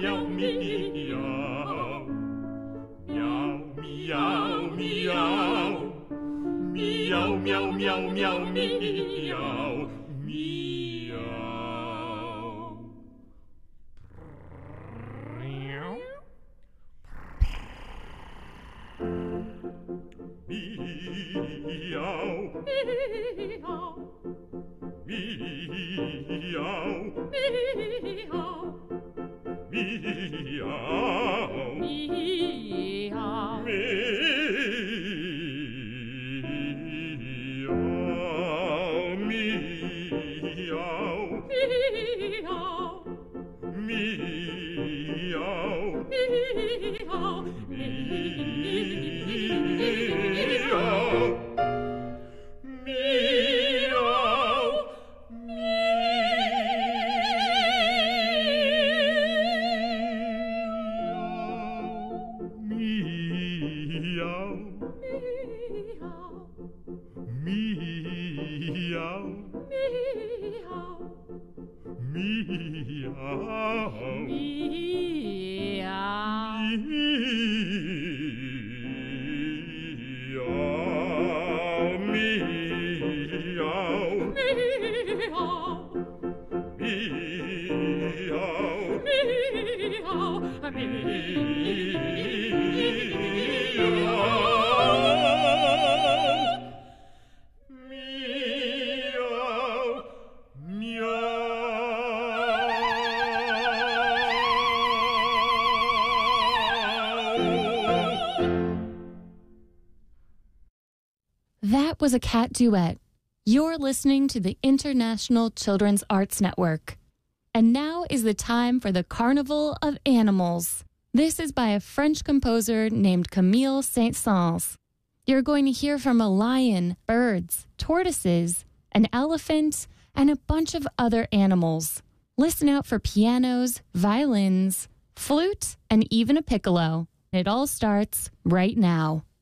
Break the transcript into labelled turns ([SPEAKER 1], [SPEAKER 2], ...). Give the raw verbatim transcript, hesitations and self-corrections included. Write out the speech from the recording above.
[SPEAKER 1] meow, meow. Meow, meow, meow. Meow, meow, meow, meow, meow. Meow. Meow. Meow. Meow. Meow. Meow.
[SPEAKER 2] Meow. That was a cat duet. You're listening to the International Children's Arts Network. And now is the time for the Carnival of Animals. This is by a French composer named Camille Saint-Saëns. You're going to hear from a lion, birds, tortoises, an elephant, and a bunch of other animals. Listen out for pianos, violins, flute, and even a piccolo. It all starts right now.